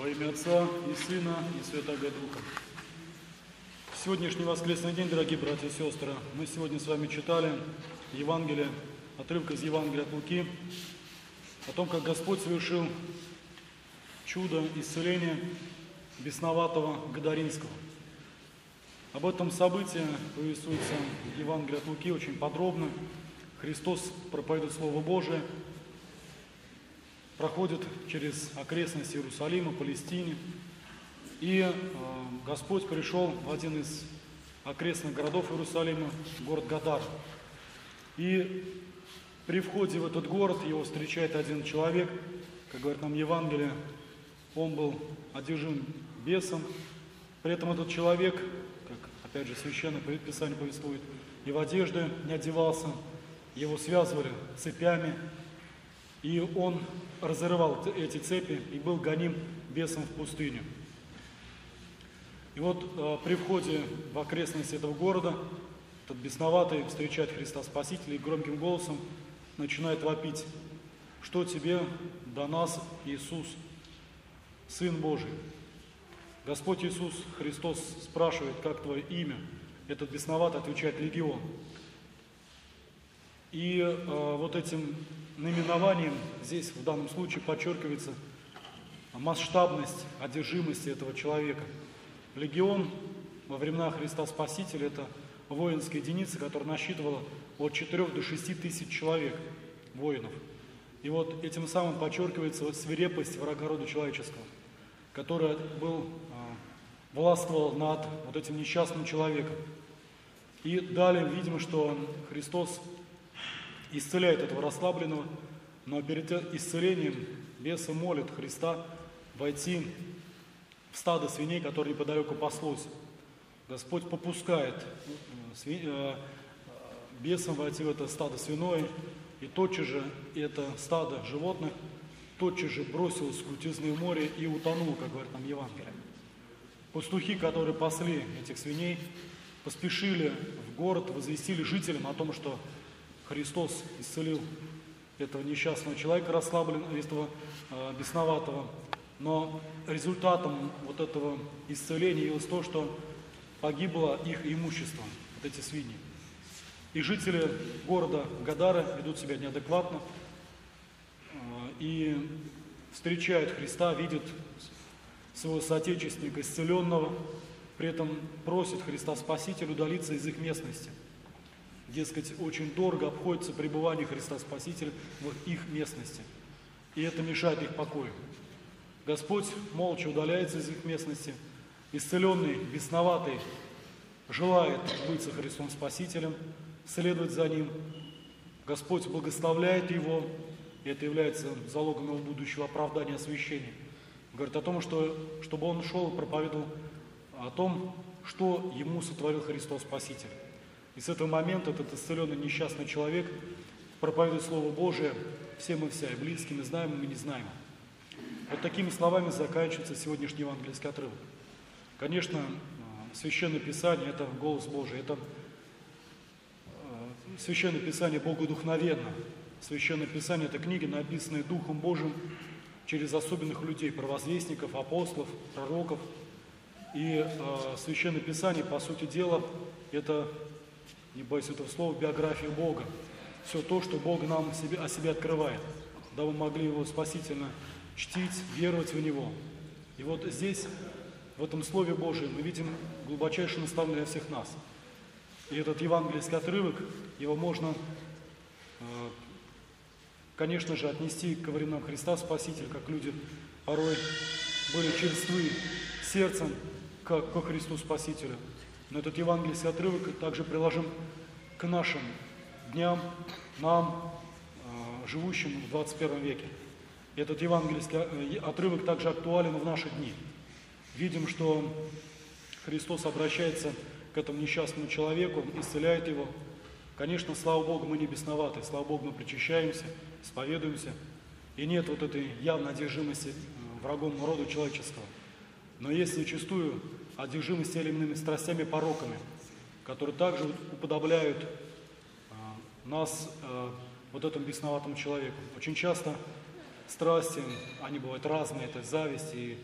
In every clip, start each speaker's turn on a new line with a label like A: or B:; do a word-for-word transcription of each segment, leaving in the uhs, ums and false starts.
A: Во имя Отца и Сына и Святого Духа. В сегодняшний воскресный день, дорогие братья и сестры, мы сегодня с вами читали Евангелие, отрывок из Евангелия от Луки, о том, как Господь совершил чудо исцеления бесноватого Гадаринского. Об этом событии повествуется в Евангелии от Луки очень подробно. Христос проповедует Слово Божие, проходит через окрестности Иерусалима, Палестины. И э, Господь пришел в один из окрестных городов Иерусалима, город Гадар. И при входе в этот город его встречает один человек, как говорит нам Евангелие, он был одержим бесом. При этом этот человек, как опять же Священное Писание повествует, и в одежды не одевался, его связывали цепями, и он разрывал эти цепи и был гоним бесом в пустыню. И вот э, при входе в окрестности этого города этот бесноватый встречает Христа Спасителя и громким голосом начинает вопить: «Что тебе до нас, Иисус, Сын Божий?» Господь Иисус Христос спрашивает: «Как твое имя?» Этот бесноватый отвечает: «Легион». И э, вот этим наименованием здесь в данном случае подчеркивается масштабность одержимости этого человека. Легион во времена Христа Спасителя — это воинская единица, которая насчитывала от четырёх до шести тысяч человек, воинов. И вот этим самым подчеркивается вот свирепость врага рода человеческого, который был, э, властвовал над вот этим несчастным человеком. И далее видимо, что Христос исцеляет этого расслабленного, но перед исцелением бесы молят Христа войти в стадо свиней, которые неподалеку паслось. Господь попускает бесам войти в это стадо свиное, и тотчас же это стадо животных тотчас же бросилось в крутизны море и утонуло, как говорит нам Евангелие. Пастухи, которые пасли этих свиней, поспешили в город, возвестили жителям о том, что Христос исцелил этого несчастного человека, расслабленного, этого э, бесноватого. Но результатом вот этого исцеления явилось то, что погибло их имущество, вот эти свиньи. И жители города Гадара ведут себя неадекватно э, и встречают Христа, видят своего соотечественника исцеленного, при этом просят Христа Спасителя удалиться из их местности. Дескать, очень дорого обходится пребывание Христа Спасителя в их местности. И это мешает их покою. Господь молча удаляется из их местности. Исцеленный, бесноватый, желает быть со Христом Спасителем, следовать за Ним. Господь благословляет его, и это является залогом его будущего оправдания и освящения. Говорит о том, что, чтобы он шел и проповедовал о том, что ему сотворил Христос Спаситель. И с этого момента этот исцеленный несчастный человек проповедует Слово Божие всем и вся, и близким, и знаемым, и незнаемым. Вот такими словами заканчивается сегодняшний евангельский отрывок. Конечно, Священное Писание – это голос Божий, это Священное Писание богодухновенно. Священное Писание – это книги, написанные Духом Божьим через особенных людей, провозвестников, апостолов, пророков. И э, Священное Писание, по сути дела, это, не боюсь этого слова, биография Бога. Все то, что Бог нам о себе, о себе открывает, дабы мы могли Его спасительно чтить, веровать в Него. И вот здесь, в этом Слове Божьем, мы видим глубочайшее наставление для всех нас. И этот евангельский отрывок, его можно, конечно же, отнести к временам Христа Спасителя, как люди порой были черствы сердцем ко, ко Христу Спасителю. Но этот евангельский отрывок также приложим к нашим дням, нам, живущим в двадцать первом веке. Этот евангельский отрывок также актуален в наши дни. Видим, что Христос обращается к этому несчастному человеку, исцеляет его. Конечно, слава Богу, мы не бесноваты, слава Богу, мы причащаемся, исповедуемся, и нет вот этой явной одержимости врагом рода человеческого. Но есть зачастую одержимость теми или иными страстями, пороками, которые также уподобляют нас вот этому бесноватому человеку. Очень часто страсти, они бывают разные, это зависть и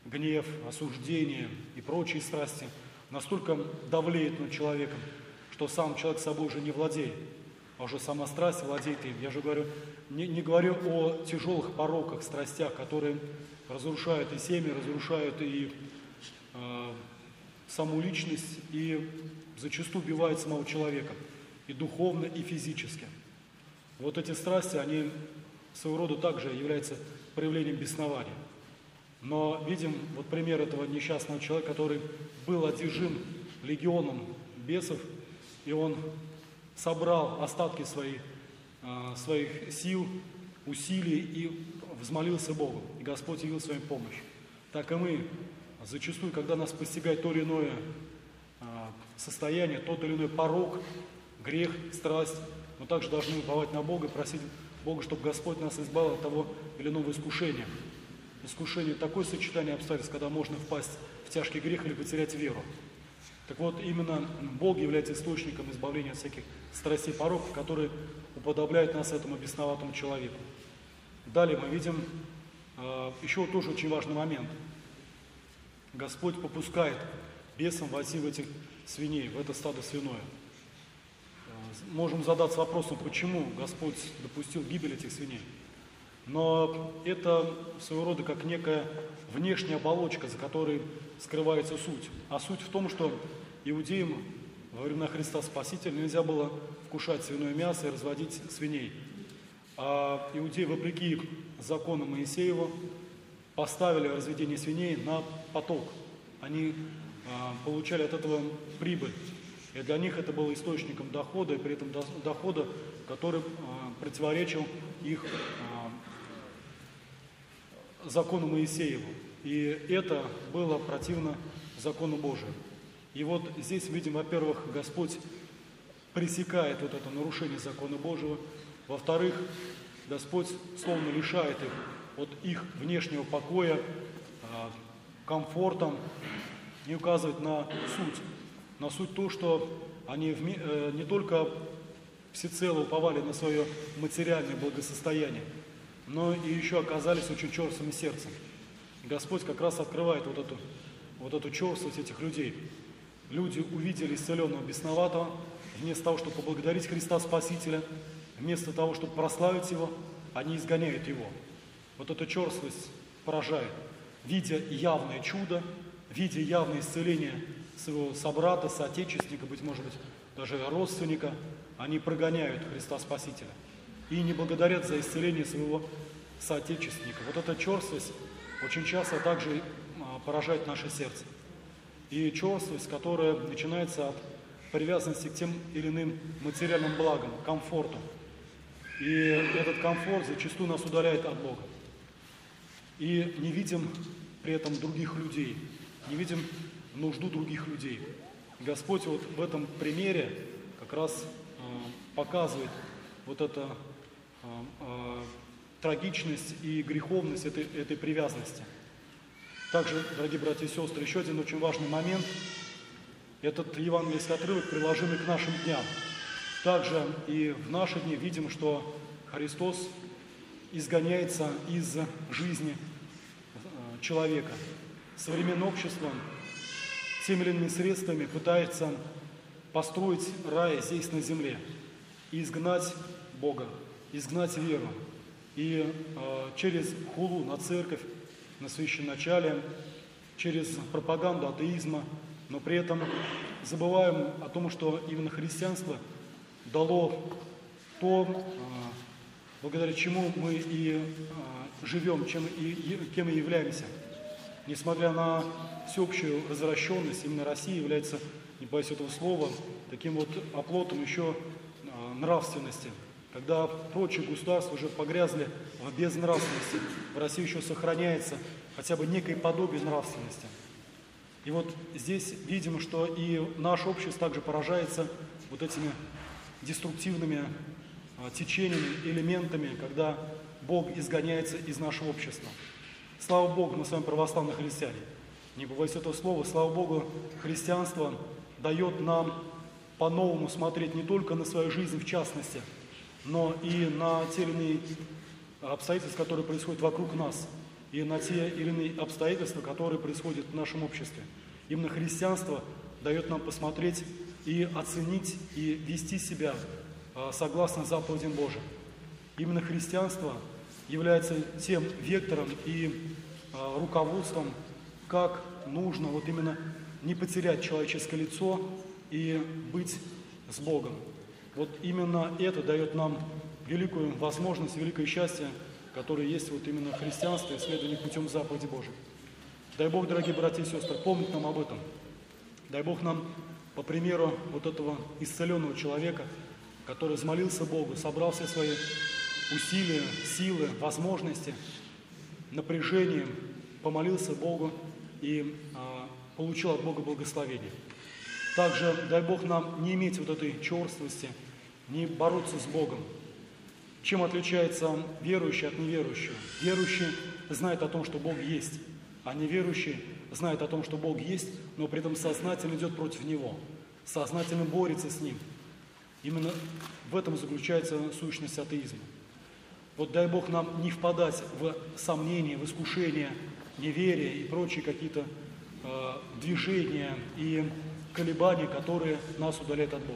A: гнев, осуждение и прочие страсти настолько давлеют над человеком, что сам человек собой уже не владеет, а уже сама страсть владеет им. Я же говорю, не, не говорю о тяжелых пороках, страстях, которые разрушают и семьи, разрушают и э, саму личность, и зачастую убивают самого человека, и духовно, и физически. Вот эти страсти, они своего рода также являются проявлением беснования. Но видим вот пример этого несчастного человека, который был одержим легионом бесов, и он собрал остатки своих, своих сил, усилий и взмолился Богу. И Господь явил свою помощь. Так и мы зачастую, когда нас постигает то или иное состояние, тот или иной порок, грех, страсть, мы также должны уповать на Бога и просить Бога, чтобы Господь нас избавил от того или иного искушения. Искушение – такое сочетание обстоятельств, когда можно впасть в тяжкий грех или потерять веру. Так вот, именно Бог является источником избавления от всяких страстей, пороков, которые уподобляют нас этому бесноватому человеку. Далее мы видим э, еще тоже очень важный момент. Господь попускает бесам войти в этих свиней, в это стадо свиное. Э, можем задаться вопросом, почему Господь допустил гибель этих свиней. Но это своего рода как некая внешняя оболочка, за которой скрывается суть. А суть в том, что иудеям во времена Христа Спасителя нельзя было вкушать свиное мясо и разводить свиней. А иудеи, вопреки закону Моисеева, поставили разведение свиней на поток. Они а, получали от этого прибыль. И для них это было источником дохода, и при этом дохода, который а, противоречил их а, закону Моисееву. И это было противно закону Божию. И вот здесь видим, во-первых, Господь пресекает вот это нарушение закона Божьего. Во-вторых, Господь словно лишает их от их внешнего покоя, комфорта и указывает на суть. На суть то, что они не только всецело уповали на свое материальное благосостояние, но и еще оказались очень черствым сердцем. Господь как раз открывает вот эту, вот эту черствость этих людей. Люди увидели исцеленного бесноватого, вместо того, чтобы поблагодарить Христа Спасителя, вместо того, чтобы прославить Его, они изгоняют Его. Вот эта черствость поражает. Видя явное чудо, видя явное исцеление своего собрата, соотечественника, быть может быть, даже родственника, они прогоняют Христа Спасителя и не благодарят за исцеление своего соотечественника. Вот эта черствость очень часто также поражает наше сердце. И черствость, которая начинается от привязанности к тем или иным материальным благам, комфорту. И этот комфорт зачастую нас удаляет от Бога. И не видим при этом других людей, не видим нужду других людей. Господь вот в этом примере как раз э, показывает вот эту э, э, трагичность и греховность этой, этой привязанности. Также, дорогие братья и сестры, еще один очень важный момент. Этот евангельский отрывок приложимый к нашим дням. Также и в наши дни видим, что Христос изгоняется из жизни человека. Современное общество теми или иными средствами пытается построить рай здесь на земле и изгнать Бога, изгнать веру. И э, через хулу на церковь, на священначалие, через пропаганду атеизма, но при этом забываем о том, что именно христианство дало то, благодаря чему мы и живем, чем и, кем и являемся. Несмотря на всеобщую развращенность, именно Россия является, не боюсь этого слова, таким вот оплотом еще нравственности. Когда прочие государства уже погрязли в безнравственности, в России еще сохраняется хотя бы некое подобие нравственности. И вот здесь видим, что и наше общество также поражается вот этими деструктивными а, течениями, элементами, когда Бог изгоняется из нашего общества. Слава Богу, мы с вами православные христиане. Не побоюсь этого слова, слава Богу, христианство дает нам по-новому смотреть не только на свою жизнь в частности, но и на те или иные обстоятельства, которые происходят вокруг нас. и на те или иные обстоятельства, которые происходят в нашем обществе. Именно христианство дает нам посмотреть и оценить, и вести себя согласно заповедям Божьим. Именно христианство является тем вектором и руководством, как нужно вот именно не потерять человеческое лицо и быть с Богом. Вот именно это дает нам великую возможность, великое счастье, которое есть вот именно в христианстве, исследование путем заповеди Божьей. Дай Бог, дорогие братья и сестры, помнить нам об этом. Дай Бог нам, по примеру вот этого исцеленного человека, который взмолился Богу, собрал все свои усилия, силы, возможности, напряжением, помолился Богу и а, получил от Бога благословение. Также дай Бог нам не иметь вот этой черствости, не бороться с Богом. Чем отличается верующий от неверующего? Верующий знает о том, что Бог есть, а неверующий знает о том, что Бог есть, но при этом сознательно идет против Него, сознательно борется с Ним. Именно в этом заключается сущность атеизма. Вот дай Бог нам не впадать в сомнения, в искушения, неверие и прочие какие-то э, движения и колебания, которые нас удаляют от Бога.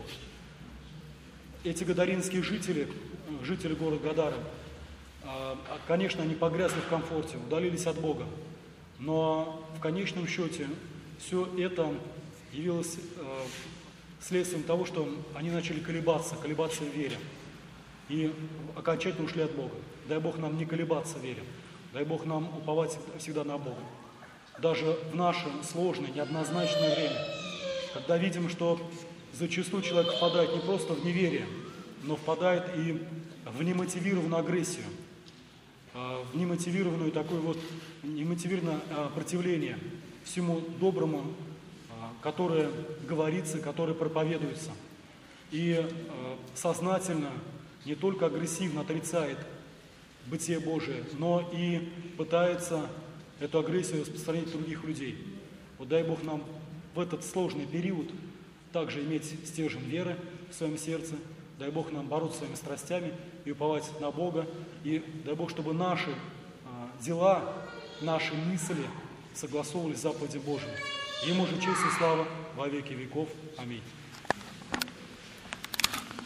A: Эти гадаринские жители, жители города Гадара, э, конечно, они погрязли в комфорте, удалились от Бога. Но в конечном счете все это явилось э, следствием того, что они начали колебаться, колебаться в вере. И окончательно ушли от Бога. Дай Бог нам не колебаться в вере. Дай Бог нам уповать всегда на Бога. Даже в наше сложное, неоднозначное время, когда видим, что зачастую человек впадает не просто в неверие, но впадает и в немотивированную агрессию, в немотивированную такое вот, немотивированное противление всему доброму, которое говорится, которое проповедуется. И сознательно, не только агрессивно отрицает бытие Божие, но и пытается эту агрессию распространять на других людей. Вот дай Бог нам в этот сложный период также иметь стержень веры в своем сердце. Дай Бог нам бороться своими страстями и уповать на Бога. И дай Бог, чтобы наши а, дела, наши мысли согласовывались с заповедью Божией. Ему же честь и слава во веки веков. Аминь.